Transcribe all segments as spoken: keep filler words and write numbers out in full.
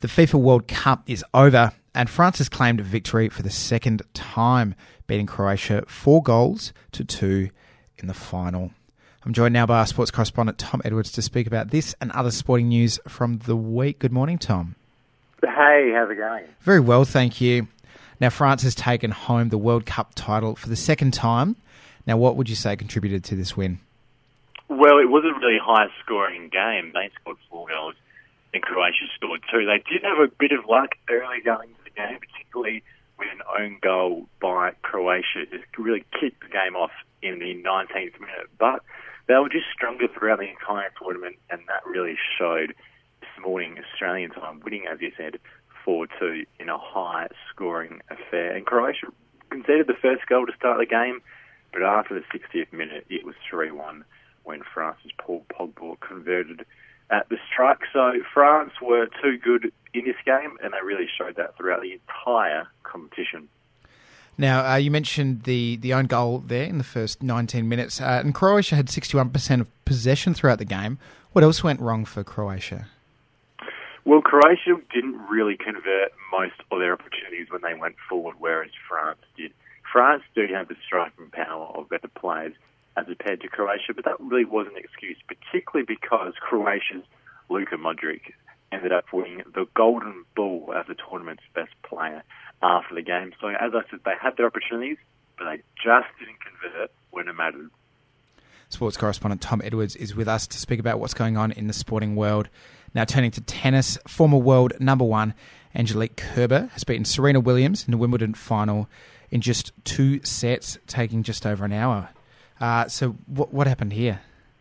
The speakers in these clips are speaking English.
The FIFA World Cup is over and France has claimed victory for the second time, beating Croatia four goals to two in the final. I'm joined now by our sports correspondent Tom Edwards to speak about this and other sporting news from the week. Good morning, Tom. Hey, how's it going? Very well, thank you. Now, France has taken home the World Cup title for the second time. Now, what would you say contributed to this win? Well, it was a really high-scoring game. They scored four goals and Croatia scored two. They did have a bit of luck early going into the game, particularly with an own goal by Croatia to really kick the game off in the nineteenth minute. But they were just stronger throughout the entire tournament, and that really showed this morning Australian time, winning, as you said, four two in a high-scoring affair. And Croatia conceded the first goal to start the game, but after the sixtieth minute, it was three one when France's Paul Pogba converted at the strike. So France were too good in this game, and they really showed that throughout the entire competition. Now, uh, you mentioned the, the own goal there in the first nineteen minutes, uh, and Croatia had sixty-one percent of possession throughout the game. What else went wrong for Croatia? Well, Croatia didn't really convert most of their opportunities when they went forward, whereas France did. France do have the striking power of better players as compared to Croatia, but that really was an excuse, particularly because Croatia's Luka Modric ended up winning the Golden Ball as the tournament's best player after the game. So, as I said, they had their opportunities, but they just didn't convert when it mattered. Sports correspondent Tom Edwards is with us to speak about what's going on in the sporting world. Now turning to tennis, former world number one Angelique Kerber has beaten Serena Williams in the Wimbledon final in just two sets, taking just over an hour. Uh, so what, what happened here?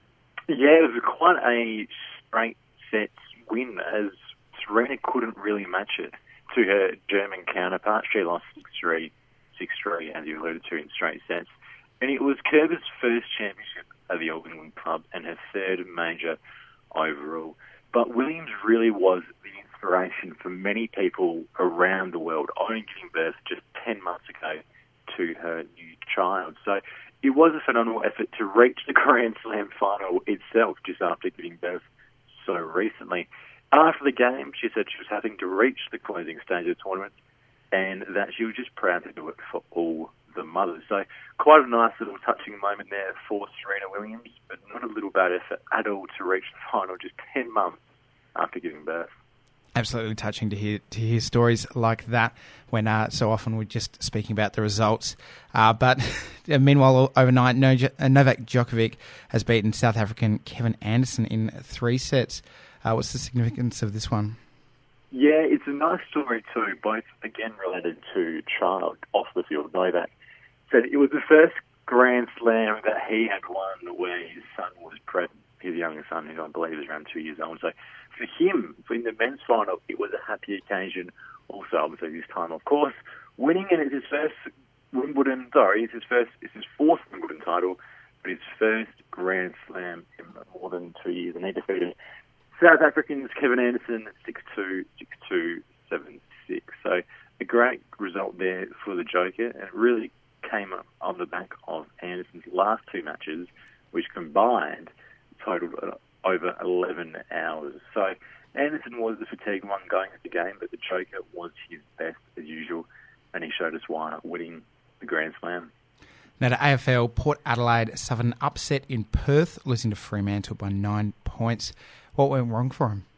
Yeah, it was quite a straight set win, as Serena couldn't really match it to her German counterpart. She lost six three, six three, as you alluded to, in straight sets. And it was Kerber's first championship at the All England Club and her third major overall. But Williams really was the inspiration for many people around the world, only giving birth just ten months ago to her new child. So it was a phenomenal effort to reach the Grand Slam final itself just after giving birth so recently. After the game, she said she was having to reach the closing stage of the tournament and that she was just proud to do it for all the mothers. So quite a nice little touching moment there for Serena Williams, but not a little bad effort at all to reach the final just ten months after giving birth. Absolutely touching to hear to hear stories like that when uh, so often we're just speaking about the results. Uh, but meanwhile, overnight, Novak Djokovic has beaten South African Kevin Anderson in three sets. Uh, what's the significance of this one? Yeah, it's a nice story too, both again related to child off the field. Novak said it was the first Grand Slam that he had won where his son was present, his younger son, who I believe is around two years old. So for him, in the men's final, it was a happy occasion also, obviously this time, of course. Winning it is his first Wimbledon, sorry, it's his first, it's his fourth Wimbledon title, but his first Grand Slam in more than two years. And he defeated South Africans Kevin Anderson six two, six two, seven six. So a great result there for the Joker, and it really came up on the back of Anderson's last two matches, which combined totaled over eleven hours. So Anderson was the fatigued one going into the game, but the Joker was his best as usual, and he showed us why, winning the Grand Slam. Now to A F L, Port Adelaide suffered an upset in Perth, losing to Fremantle by nine points. What went wrong for him?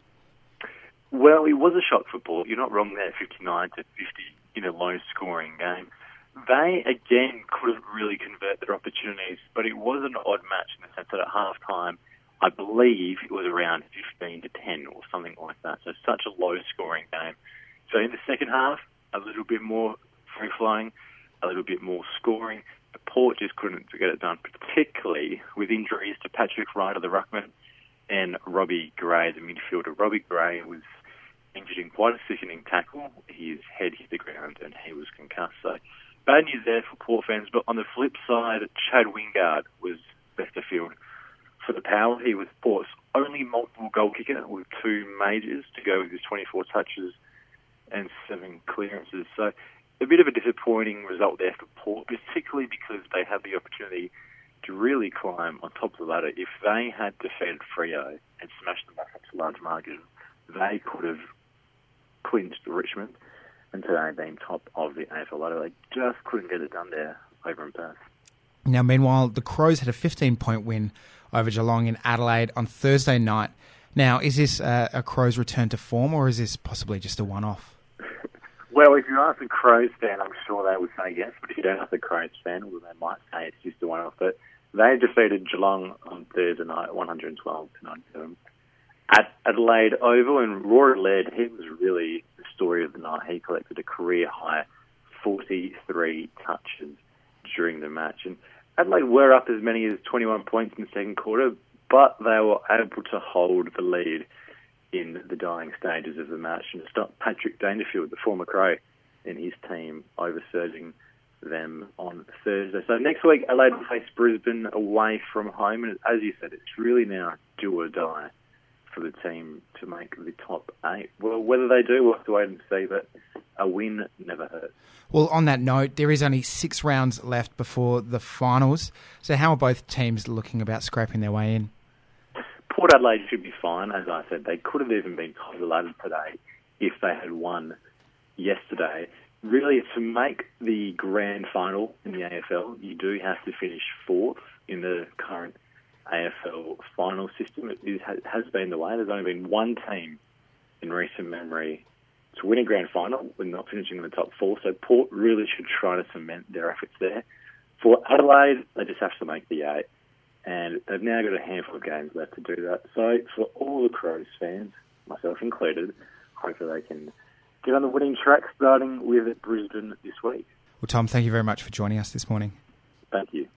Well, it was a shock for Port. You're not wrong there, fifty-nine to fifty in a low-scoring game. They, again, couldn't really convert their opportunities, but it was an odd match in the sense that at half-time, I believe it was around fifteen to ten or something like that. So such a low-scoring game. So in the second half, a little bit more free-flowing, a little bit more scoring. But Port just couldn't get it done, particularly with injuries to Patrick Ryder, the ruckman, and Robbie Gray, the midfielder. Robbie Gray was injured in quite a sickening tackle. His head hit the ground and he was concussed. So bad news there for Port fans. But on the flip side, Chad Wingard was best of field for the Power. He was Port's only multiple goal kicker with two majors to go with his twenty-four touches and seven clearances. So a bit of a disappointing result there for Port, particularly because they had the opportunity to really climb on top of the ladder. If they had defeated Freo and smashed them off to large margin, they could have clinched Richmond, and today being top of the A F L lotto. They just couldn't get it done there over in Perth. Now, meanwhile, the Crows had a fifteen-point win over Geelong in Adelaide on Thursday night. Now, is this uh, a Crows return to form, or is this possibly just a one-off? Well, if you ask a Crows fan, I'm sure they would say yes. But if you don't ask a Crows fan, well, they might say it's just a one-off. But they defeated Geelong on Thursday night, one hundred twelve to ninety-seven. At Adelaide Oval, and Rory Laird, he was really the story of the night. He collected a career-high forty-three touches during the match. And Adelaide were up as many as twenty-one points in the second quarter, but they were able to hold the lead in the dying stages of the match and stop Patrick Dangerfield, the former Crow, and his team oversurging them on Thursday. So next week, Adelaide will face Brisbane away from home, and as you said, it's really now do or die for the team to make the top eight. Well, whether they do, we'll have to wait and see, but a win never hurts. Well, on that note, there is only six rounds left before the finals. So how are both teams looking about scraping their way in? Port Adelaide should be fine. As I said, they could have even been top of the ladder today if they had won yesterday. Really, to make the grand final in the A F L, you do have to finish fourth in the current A F L final system. It is, has been the way. There's only been one team in recent memory to win a grand final with not finishing in the top four. So Port really should try to cement their efforts there. For Adelaide, they just have to make the eight. And they've now got a handful of games left to do that. So for all the Crows fans, myself included, hopefully they can get on the winning track starting with Brisbane this week. Well, Tom, thank you very much for joining us this morning. Thank you.